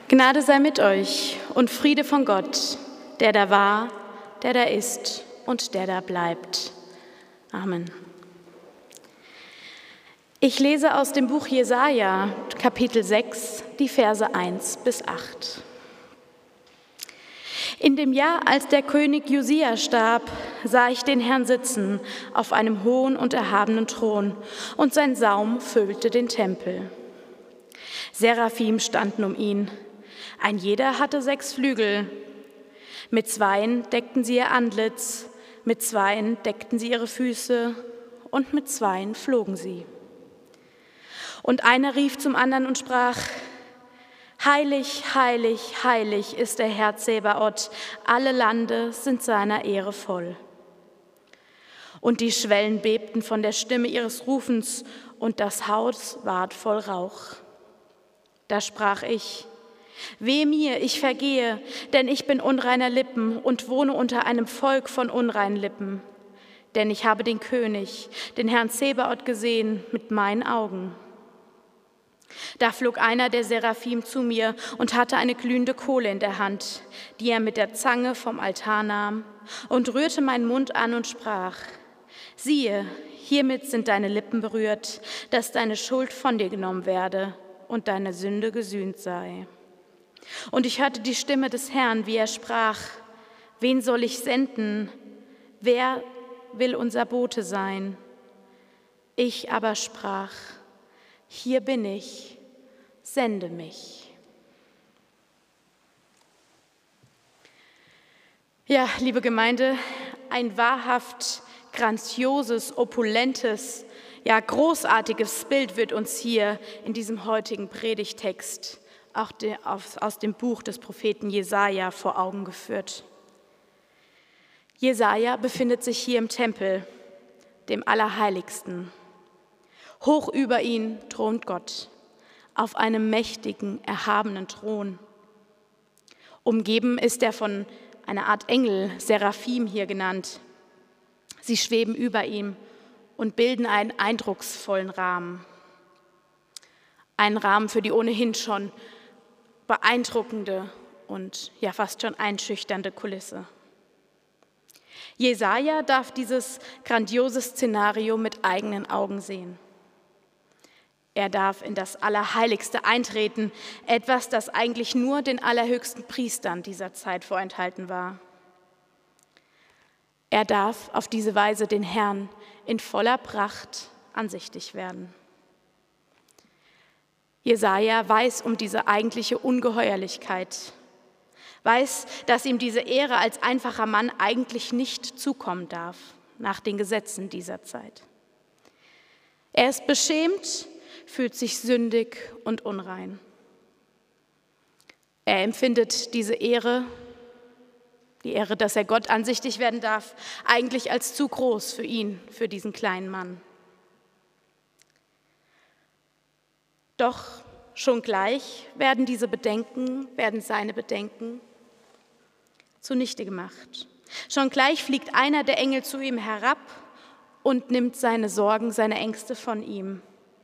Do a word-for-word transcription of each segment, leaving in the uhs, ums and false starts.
Gnade sei mit euch und Friede von Gott, der da war, der da ist und der da bleibt. Amen. Ich lese aus dem Buch Jesaja, Kapitel sechs, die Verse eins bis acht. In dem Jahr, als der König Josia starb, sah ich den Herrn sitzen auf einem hohen und erhabenen Thron, und sein Saum füllte den Tempel. Seraphim standen um ihn. Ein jeder hatte sechs Flügel. Mit zweien deckten sie ihr Antlitz, mit zweien deckten sie ihre Füße und mit zweien flogen sie. Und einer rief zum anderen und sprach: Heilig, heilig, heilig ist der Herr Zebaoth, alle Lande sind seiner Ehre voll. Und die Schwellen bebten von der Stimme ihres Rufens, und das Haus ward voll Rauch. Da sprach ich: Wehe mir, ich vergehe, denn ich bin unreiner Lippen und wohne unter einem Volk von unreinen Lippen. Denn ich habe den König, den Herrn Zebaoth, gesehen mit meinen Augen. Da flog einer der Seraphim zu mir und hatte eine glühende Kohle in der Hand, die er mit der Zange vom Altar nahm, und rührte meinen Mund an und sprach: Siehe, hiermit sind deine Lippen berührt, dass deine Schuld von dir genommen werde und deine Sünde gesühnt sei. Und ich hörte die Stimme des Herrn, wie er sprach: Wen soll ich senden? Wer will unser Bote sein? Ich aber sprach: Hier bin ich, sende mich. Ja, liebe Gemeinde, ein wahrhaft grandioses, opulentes, ja großartiges Bild wird uns hier in diesem heutigen Predigtext auch aus dem Buch des Propheten Jesaja vor Augen geführt. Jesaja befindet sich hier im Tempel, dem Allerheiligsten. Hoch über ihn thront Gott, auf einem mächtigen, erhabenen Thron. Umgeben ist er von einer Art Engel, Seraphim hier genannt. Sie schweben über ihm und bilden einen eindrucksvollen Rahmen. Einen Rahmen für die ohnehin schon beeindruckende und ja fast schon einschüchternde Kulisse. Jesaja darf dieses grandiose Szenario mit eigenen Augen sehen. Er darf in das Allerheiligste eintreten, etwas, das eigentlich nur den allerhöchsten Priestern dieser Zeit vorenthalten war. Er darf auf diese Weise den Herrn in voller Pracht ansichtig werden. Jesaja weiß um diese eigentliche Ungeheuerlichkeit, weiß, dass ihm diese Ehre als einfacher Mann eigentlich nicht zukommen darf, nach den Gesetzen dieser Zeit. Er ist beschämt, fühlt sich sündig und unrein. Er empfindet diese Ehre, die Ehre, dass er Gott ansichtig werden darf, eigentlich als zu groß für ihn, für diesen kleinen Mann. Doch schon gleich werden diese Bedenken, werden seine Bedenken zunichte gemacht. Schon gleich fliegt einer der Engel zu ihm herab und nimmt seine Sorgen, seine Ängste von ihm.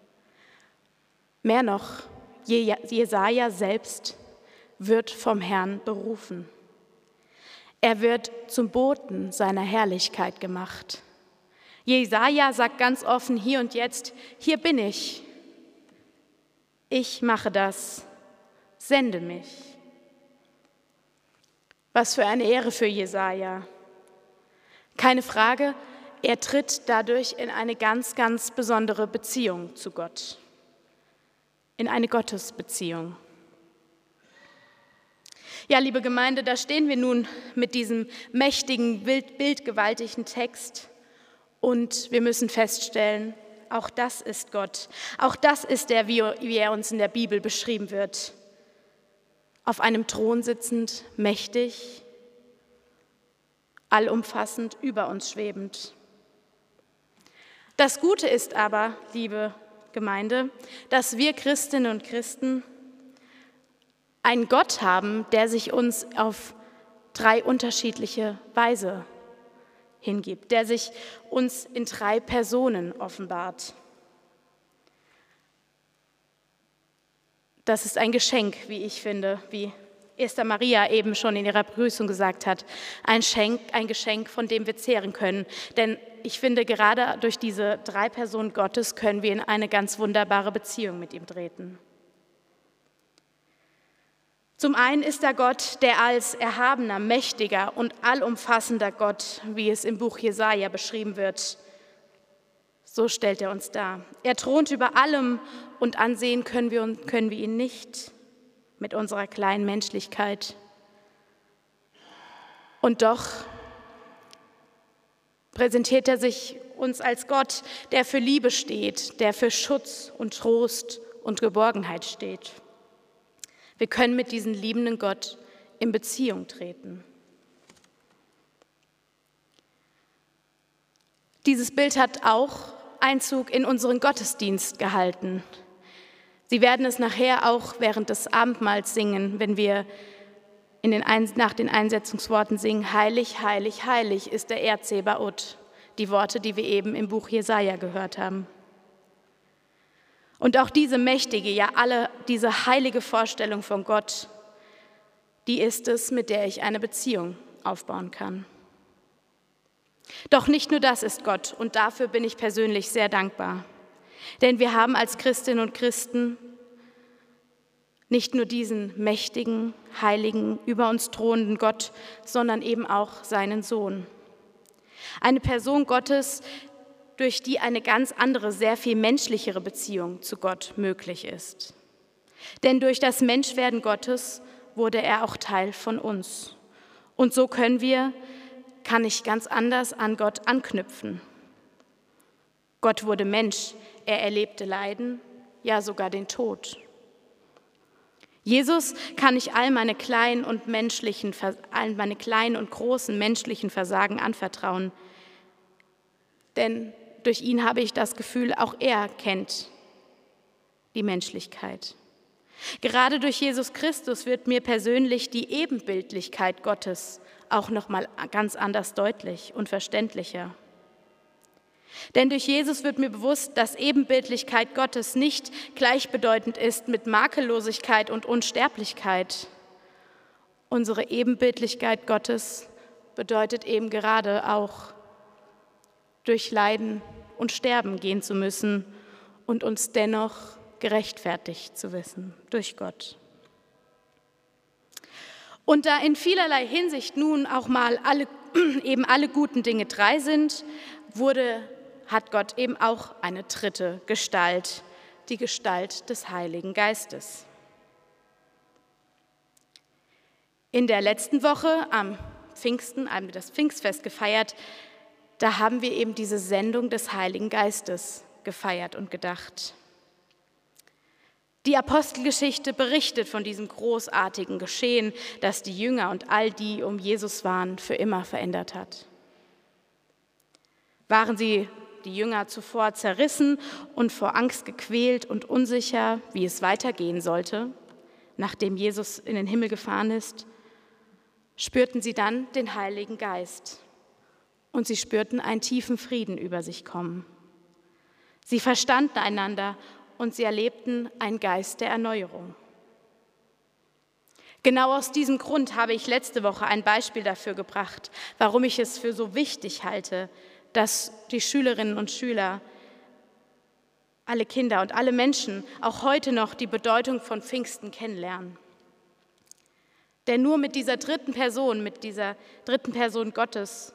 Mehr noch, Jesaja selbst wird vom Herrn berufen. Er wird zum Boten seiner Herrlichkeit gemacht. Jesaja sagt ganz offen hier und jetzt: Hier bin ich. Ich mache das. Sende mich. Was für eine Ehre für Jesaja. Keine Frage, er tritt dadurch in eine ganz, ganz besondere Beziehung zu Gott. In eine Gottesbeziehung. Ja, liebe Gemeinde, da stehen wir nun mit diesem mächtigen, bildgewaltigen Text und wir müssen feststellen, auch das ist Gott. Auch das ist er, wie er uns in der Bibel beschrieben wird. Auf einem Thron sitzend, mächtig, allumfassend, über uns schwebend. Das Gute ist aber, liebe Gemeinde, dass wir Christinnen und Christen einen Gott haben, der sich uns auf drei unterschiedliche Weise hingibt, der sich uns in drei Personen offenbart. Das ist ein Geschenk, wie ich finde, wie Esther Maria eben schon in ihrer Begrüßung gesagt hat. Ein Schenk, ein Geschenk, von dem wir zehren können. Denn ich finde, gerade durch diese drei Personen Gottes können wir in eine ganz wunderbare Beziehung mit ihm treten. Zum einen ist er Gott, der als erhabener, mächtiger und allumfassender Gott, wie es im Buch Jesaja beschrieben wird, so stellt er uns dar. Er thront über allem und ansehen können wir, können wir ihn nicht mit unserer kleinen Menschlichkeit. Und doch präsentiert er sich uns als Gott, der für Liebe steht, der für Schutz und Trost und Geborgenheit steht. Wir können mit diesem liebenden Gott in Beziehung treten. Dieses Bild hat auch Einzug in unseren Gottesdienst gehalten. Sie werden es nachher auch während des Abendmahls singen, wenn wir in den Ein- nach den Einsetzungsworten singen, heilig, heilig, heilig ist der Herr Zebaoth, die Worte, die wir eben im Buch Jesaja gehört haben. Und auch diese mächtige, ja alle diese heilige Vorstellung von Gott, die ist es, mit der ich eine Beziehung aufbauen kann. Doch nicht nur das ist Gott und dafür bin ich persönlich sehr dankbar. Denn wir haben als Christinnen und Christen nicht nur diesen mächtigen, heiligen, über uns thronenden Gott, sondern eben auch seinen Sohn. Eine Person Gottes, durch die eine ganz andere, sehr viel menschlichere Beziehung zu Gott möglich ist. Denn durch das Menschwerden Gottes wurde er auch Teil von uns. Und so können wir, kann ich ganz anders an Gott anknüpfen. Gott wurde Mensch, er erlebte Leiden, ja sogar den Tod. Jesus kann ich all meine kleinen und menschlichen, all meine kleinen und großen menschlichen Versagen anvertrauen, denn durch ihn habe ich das Gefühl, auch er kennt die Menschlichkeit. Gerade durch Jesus Christus wird mir persönlich die Ebenbildlichkeit Gottes auch noch mal ganz anders deutlich und verständlicher. Denn durch Jesus wird mir bewusst, dass Ebenbildlichkeit Gottes nicht gleichbedeutend ist mit Makellosigkeit und Unsterblichkeit. Unsere Ebenbildlichkeit Gottes bedeutet eben gerade auch, durch Leiden und Sterben gehen zu müssen und uns dennoch gerechtfertigt zu wissen durch Gott. Und da in vielerlei Hinsicht nun auch mal alle, eben alle guten Dinge drei sind, wurde, hat Gott eben auch eine dritte Gestalt, die Gestalt des Heiligen Geistes. In der letzten Woche am Pfingsten, haben wir das Pfingstfest gefeiert, da haben wir eben diese Sendung des Heiligen Geistes gefeiert und gedacht. Die Apostelgeschichte berichtet von diesem großartigen Geschehen, das die Jünger und all die um Jesus waren, für immer verändert hat. Waren sie, die Jünger, zuvor zerrissen und vor Angst gequält und unsicher, wie es weitergehen sollte, nachdem Jesus in den Himmel gefahren ist, spürten sie dann den Heiligen Geist. Und sie spürten einen tiefen Frieden über sich kommen. Sie verstanden einander und sie erlebten einen Geist der Erneuerung. Genau aus diesem Grund habe ich letzte Woche ein Beispiel dafür gebracht, warum ich es für so wichtig halte, dass die Schülerinnen und Schüler, alle Kinder und alle Menschen auch heute noch die Bedeutung von Pfingsten kennenlernen. Denn nur mit dieser dritten Person, mit dieser dritten Person Gottes,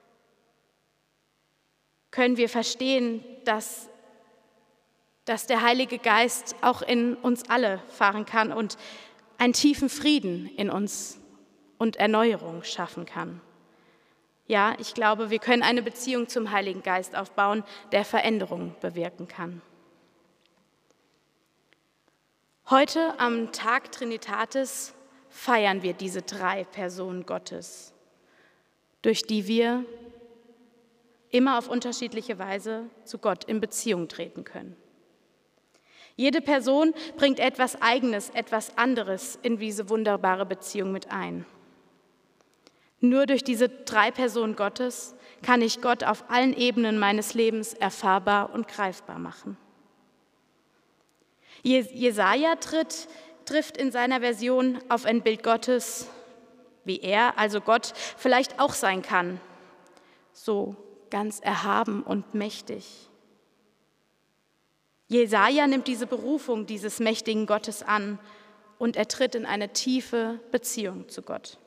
können wir verstehen, dass, dass der Heilige Geist auch in uns alle fahren kann und einen tiefen Frieden in uns und Erneuerung schaffen kann. Ja, ich glaube, wir können eine Beziehung zum Heiligen Geist aufbauen, der Veränderung bewirken kann. Heute am Tag Trinitatis feiern wir diese drei Personen Gottes, durch die wir immer auf unterschiedliche Weise zu Gott in Beziehung treten können. Jede Person bringt etwas Eigenes, etwas anderes in diese wunderbare Beziehung mit ein. Nur durch diese drei Personen Gottes kann ich Gott auf allen Ebenen meines Lebens erfahrbar und greifbar machen. Jesaja tritt, trifft in seiner Version auf ein Bild Gottes, wie er, also Gott, vielleicht auch sein kann. So ganz erhaben und mächtig. Jesaja nimmt diese Berufung dieses mächtigen Gottes an und er tritt in eine tiefe Beziehung zu Gott.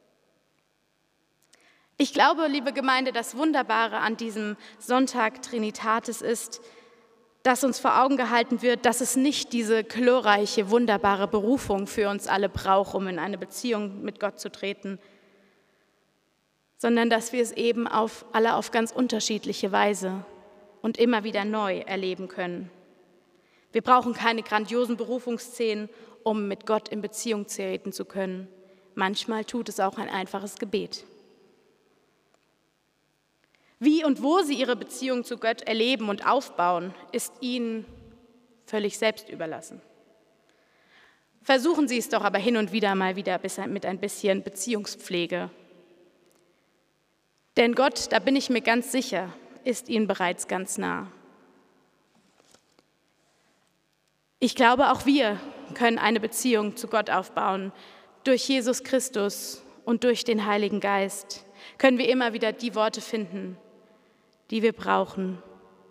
Ich glaube, liebe Gemeinde, das Wunderbare an diesem Sonntag Trinitatis ist, dass uns vor Augen gehalten wird, dass es nicht diese glorreiche, wunderbare Berufung für uns alle braucht, um in eine Beziehung mit Gott zu treten, sondern dass wir es eben auf, alle auf ganz unterschiedliche Weise und immer wieder neu erleben können. Wir brauchen keine grandiosen Berufungsszenen, um mit Gott in Beziehung treten zu können. Manchmal tut es auch ein einfaches Gebet. Wie und wo Sie Ihre Beziehung zu Gott erleben und aufbauen, ist Ihnen völlig selbst überlassen. Versuchen Sie es doch aber hin und wieder mal wieder mit ein bisschen Beziehungspflege. Denn Gott, da bin ich mir ganz sicher, ist Ihnen bereits ganz nah. Ich glaube, auch wir können eine Beziehung zu Gott aufbauen. Durch Jesus Christus und durch den Heiligen Geist können wir immer wieder die Worte finden, die wir brauchen,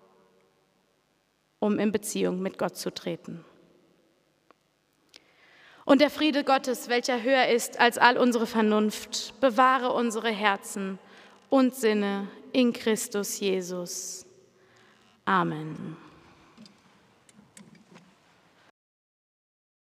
um in Beziehung mit Gott zu treten. Und der Friede Gottes, welcher höher ist als all unsere Vernunft, bewahre unsere Herzen und Sinne in Christus Jesus. Amen.